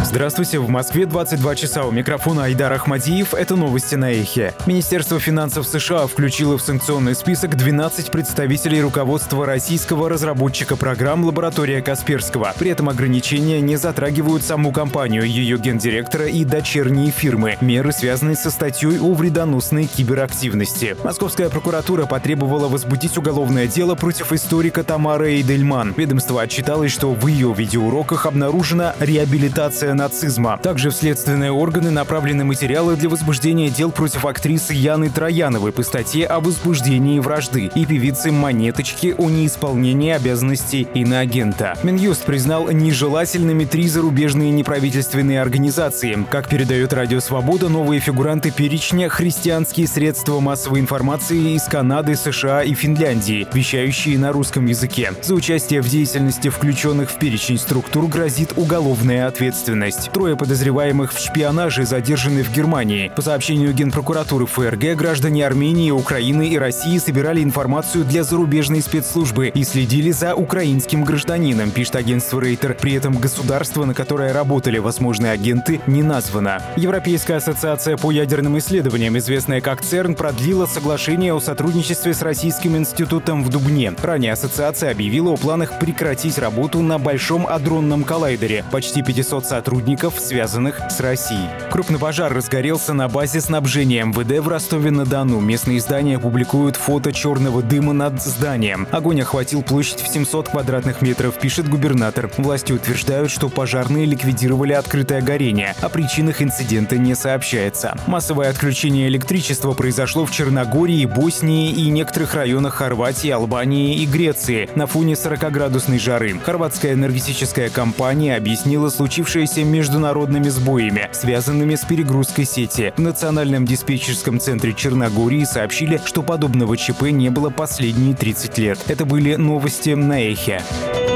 Здравствуйте, в Москве 22 часа. У микрофона Айдар Ахмадиев. Это новости на Эхе. Министерство финансов США включило в санкционный список 12 представителей руководства российского разработчика программ «Лаборатория Касперского». При этом ограничения не затрагивают саму компанию, ее гендиректора и дочерние фирмы. Меры связаны со статьей о вредоносной киберактивности. Московская прокуратура потребовала возбудить уголовное дело против историка Тамары Эйдельман. Ведомство отчиталось, что в ее видеоуроках обнаружена реабилитация нацизма. Также в следственные органы направлены материалы для возбуждения дел против актрисы Яны Трояновой по статье о возбуждении вражды и певицы Монеточки о неисполнении обязанностей иноагента. Минюст признал нежелательными 3 зарубежные неправительственные организации. Как передает Радио Свобода, новые фигуранты перечня — христианские средства массовой информации из Канады, США и Финляндии, вещающие на русском языке. За участие в деятельности включенных в перечень структур грозит уголовная ответственность. 3 подозреваемых в шпионаже задержаны в Германии. По сообщению Генпрокуратуры ФРГ, граждане Армении, Украины и России собирали информацию для зарубежной спецслужбы и следили за украинским гражданином, пишет агентство Рейтер. При этом государство, на которое работали возможные агенты, не названо. Европейская ассоциация по ядерным исследованиям, известная как ЦЕРН, продлила соглашение о сотрудничестве с Российским институтом в Дубне. Ранее ассоциация объявила о планах прекратить работу на Большом адронном коллайдере. Почти 500 сотрудников, связанных с Россией. Крупный пожар разгорелся на базе снабжения МВД в Ростове-на-Дону. Местные издания публикуют фото черного дыма над зданием. Огонь охватил площадь в 700 квадратных метров, пишет губернатор. Власти утверждают, что пожарные ликвидировали открытое горение. О причинах инцидента не сообщается. Массовое отключение электричества произошло в Черногории, Боснии и некоторых районах Хорватии, Албании и Греции на фоне 40-градусной жары. Хорватская энергетическая компания объяснила случившееся международными сбоями, связанными с перегрузкой сети. В Национальном диспетчерском центре Черногории сообщили, что подобного ЧП не было последние 30 лет. Это были новости на Эхе.